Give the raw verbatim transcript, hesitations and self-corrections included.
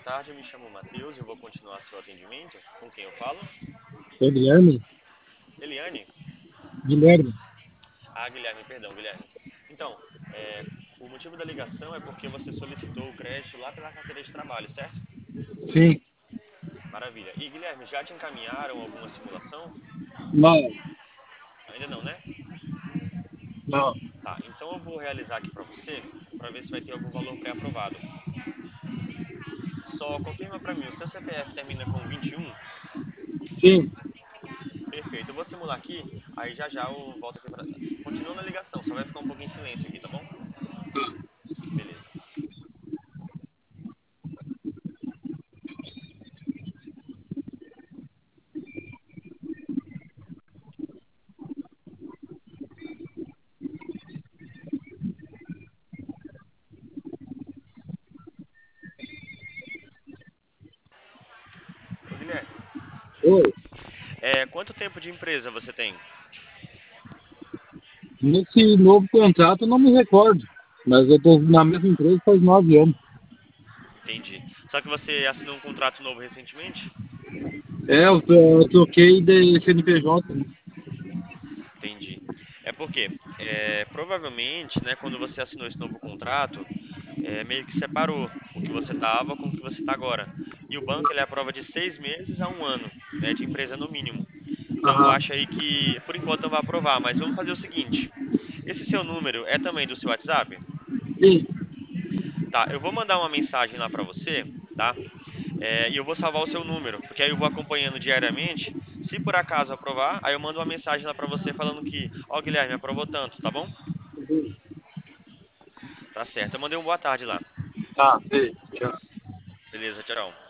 tarde, eu me chamo Matheus e eu vou continuar seu atendimento. Com quem eu falo? É Guilherme? Eliane? Guilherme? Ah, Guilherme, perdão, Guilherme. Então, é, o motivo da ligação é porque você solicitou o crédito lá pela carteira de trabalho, certo? Sim. Maravilha. E Guilherme, já te encaminharam alguma simulação? Não, Ainda não, né? não. Tá, então eu vou realizar aqui para você, para ver se vai ter algum valor pré-aprovado. Só confirma para mim, o seu C P F termina com vinte e um? Sim. Perfeito, eu vou simular aqui, aí já já eu volto aqui para... Continua na ligação, só vai ficar um pouquinho em silêncio aqui, tá bom? Beleza. Ô Guilherme, Oi. é, quanto tempo de empresa você tem? Nesse novo contrato eu não me recordo, mas eu estou na mesma empresa faz nove anos. Entendi. Só que você assinou um contrato novo recentemente? É, eu, eu troquei de C N P J, né? Entendi. É porque, é, provavelmente, né, quando você assinou esse novo contrato, é, meio que separou o que você estava com o que você está agora. E o banco ele aprova de seis meses a um ano, né, de empresa no mínimo. Então eu Aham. acho aí que, por enquanto, não vai aprovar, mas vamos fazer o seguinte. Esse seu número é também do seu WhatsApp? Sim. Tá, eu vou mandar uma mensagem lá para você, tá? É, e eu vou salvar o seu número, porque aí eu vou acompanhando diariamente. Se por acaso aprovar, aí eu mando uma mensagem lá pra você falando que, ó, Guilherme, aprovou tanto, tá bom? Tá certo. Eu mandei um boa tarde lá. Tá, sei. Tchau. Beleza, tchau.